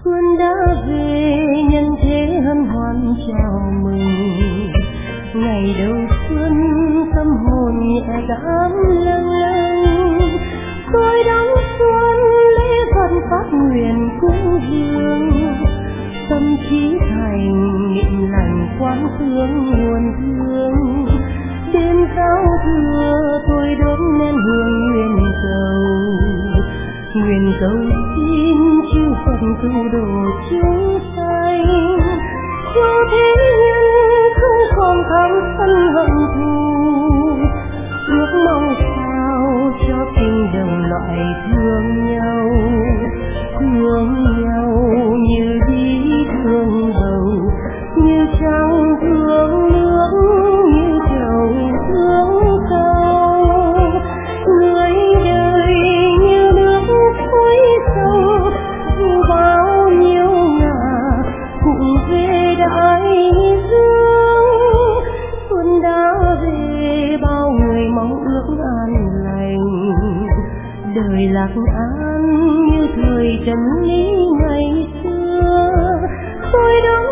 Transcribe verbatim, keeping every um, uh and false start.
Xuân đã về nhân thế hân hoan chào mừng, ngày đầu xuân tâm hồn nhẹ cảm lâng lâng. Tôi đón xuân lễ phật phát nguyện cúng dường, tâm trí thành niệm lành quán thương nguồn thương. Đêm giao thừa tôi đốt nén hương nguyện cầu, nguyện cầu xin chư Phật cứu độ chúng sanh, cho thế nhân không còn tham sân hận thù. Ước mong sao cho tình đồng loại thương nhau, thương nhau như đi thương bầu, như trăng thương nước, như trầu thương cầu. Người đời như nước suối sâu, dù bao nhiêu ngả cũng về đại dương. Xuân đã về bao người mong ước an lành, đời lạc an như thời trần lý ngày xưa. Tôi đâu